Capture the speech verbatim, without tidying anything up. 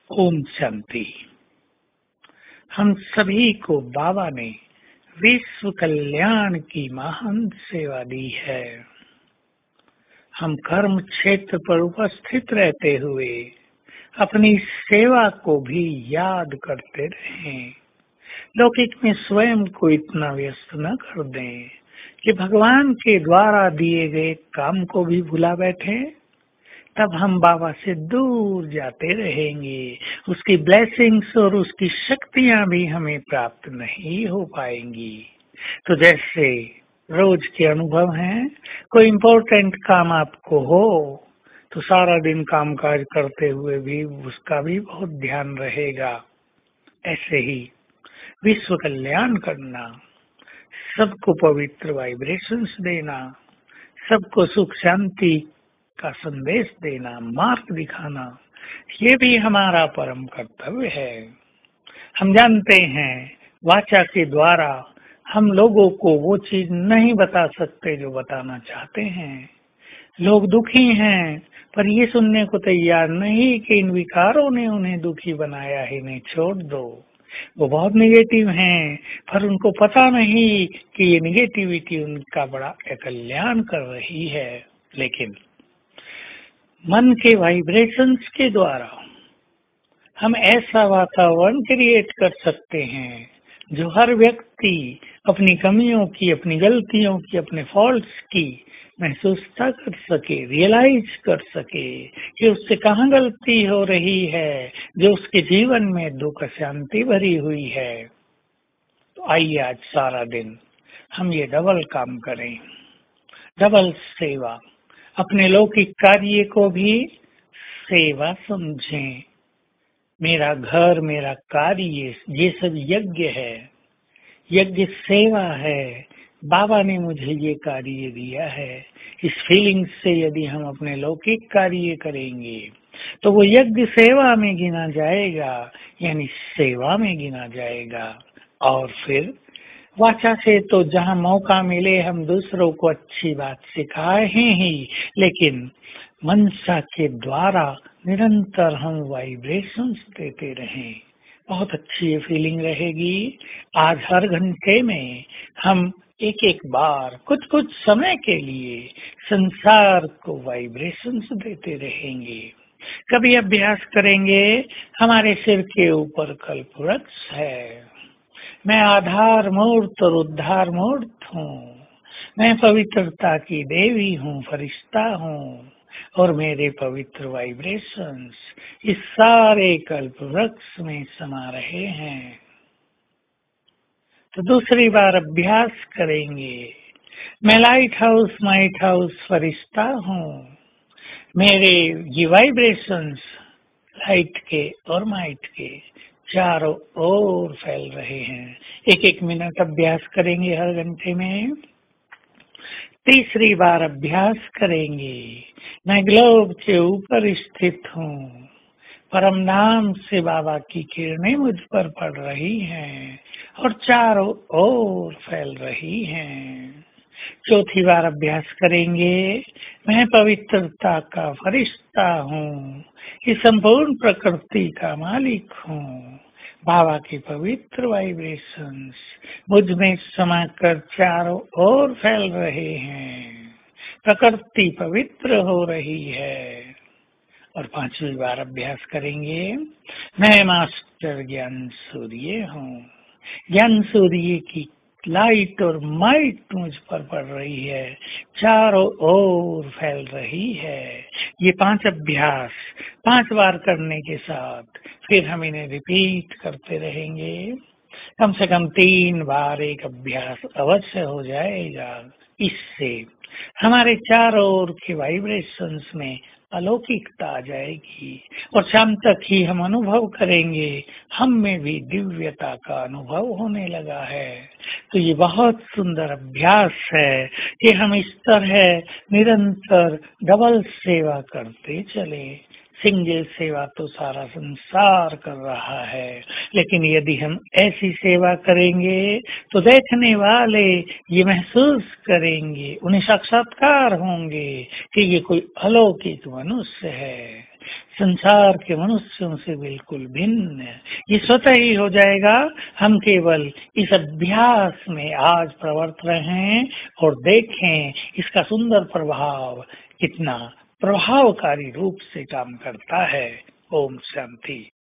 ओम शांति। हम सभी को बाबा ने विश्व कल्याण की महान सेवा दी है। हम कर्म क्षेत्र पर उपस्थित रहते हुए अपनी सेवा को भी याद करते रहें। लौकिक में स्वयं को इतना व्यस्त न कर दें कि भगवान के द्वारा दिए गए काम को भी भुला बैठे। तब हम बाबा से दूर जाते रहेंगे। उसकी ब्लेसिंग्स और उसकी शक्तियां भी हमें प्राप्त नहीं हो पाएंगी। तो जैसे रोज के अनुभव हैं, कोई इम्पोर्टेंट काम आपको हो तो सारा दिन काम काज करते हुए भी उसका भी बहुत ध्यान रहेगा। ऐसे ही विश्व कल्याण करना, सबको पवित्र वाइब्रेशंस देना, सबको सुख शांति का संदेश देना, मार्ग दिखाना, ये भी हमारा परम कर्तव्य है। हम जानते हैं वाचा के द्वारा हम लोगों को वो चीज नहीं बता सकते जो बताना चाहते हैं। लोग दुखी हैं पर ये सुनने को तैयार नहीं कि इन विकारों ने उन्हें दुखी बनाया है, इन्हें छोड़ दो। वो बहुत निगेटिव हैं पर उनको पता नहीं कि ये निगेटिविटी उनका बड़ा कल्याण कर रही है। लेकिन मन के वाइब्रेशंस के द्वारा हम ऐसा वातावरण क्रिएट कर सकते हैं जो हर व्यक्ति अपनी कमियों की, अपनी गलतियों की, अपने फॉल्ट्स की महसूसता कर सके, रियलाइज कर सके कि उससे कहाँ गलती हो रही है जो उसके जीवन में दुख शांति भरी हुई है। तो आइए आज सारा दिन हम ये डबल काम करें, डबल सेवा। अपने लौकिक कार्य को भी सेवा समझें। मेरा घर, मेरा कार्य, ये सब यज्ञ है, यज्ञ सेवा है। बाबा ने मुझे ये कार्य दिया है। इस फीलिंग से यदि हम अपने लौकिक कार्य करेंगे तो वो यज्ञ सेवा में गिना जाएगा, यानी सेवा में गिना जाएगा। और फिर वाचा से तो जहाँ मौका मिले हम दूसरों को अच्छी बात सिखाए ही, लेकिन मनसा के द्वारा निरंतर हम वाइब्रेशंस देते रहें। बहुत अच्छी फीलिंग रहेगी। आज हर घंटे में हम एक एक बार कुछ कुछ समय के लिए संसार को वाइब्रेशंस देते रहेंगे। कभी अभ्यास करेंगे, हमारे सिर के ऊपर कल्प वृक्ष है। मैं आधार मूर्त और उद्धार मूर्त हूँ। मैं पवित्रता की देवी हूँ, फरिश्ता हूँ, और मेरे पवित्र वाइब्रेशंस इस सारे कल्प वृक्ष में समा रहे हैं। तो दूसरी बार अभ्यास करेंगे। मैं लाइट हाउस, माइट हाउस, फरिश्ता हूँ। मेरे ये वाइब्रेशंस लाइट के और माइट के चारों ओर फैल रहे हैं। एक एक मिनट अभ्यास करेंगे हर घंटे में। तीसरी बार अभ्यास करेंगे। मैं ग्लोब के ऊपर स्थित हूँ। परम नाम से बाबा की किरणें मुझ पर पड़ रही हैं और चारों ओर फैल रही हैं। चौथी बार अभ्यास करेंगे। मैं पवित्रता का फरिश्ता हूँ। इस संपूर्ण प्रकृति का मालिक हूँ। बाबा के पवित्र वाइब्रेशंस मुझ में समाकर चारों ओर फैल रहे हैं। प्रकृति पवित्र हो रही है। और पांचवी बार अभ्यास करेंगे। मैं मास्टर ज्ञान सूर्य हूँ। ज्ञान सूर्य की लाइट और माइट मुझ पर पड़ रही है, चारों ओर फैल रही है। ये पांच अभ्यास पांच बार करने के साथ फिर हम इन्हें रिपीट करते रहेंगे। कम से कम तीन बार एक अभ्यास अवश्य हो जाएगा। इससे हमारे चारों ओर के वाइब्रेशंस में अलौकिकता आ जाएगी और शाम तक ही हम अनुभव करेंगे हम में भी दिव्यता का अनुभव होने लगा है। तो ये बहुत सुंदर अभ्यास है कि हम इस तरह निरंतर डबल सेवा करते चले। सिंगल सेवा तो सारा संसार कर रहा है, लेकिन यदि हम ऐसी सेवा करेंगे तो देखने वाले ये महसूस करेंगे, उन्हें साक्षात्कार होंगे कि ये कोई अलौकिक मनुष्य है। संसार के मनुष्यों से बिल्कुल भिन्न। ये स्वतः ही हो जाएगा। हम केवल इस अभ्यास में आज प्रवर्त रहे हैं और देखें इसका सुंदर प्रभाव कितना प्रभावकारी रूप से काम करता है। ओम शांति।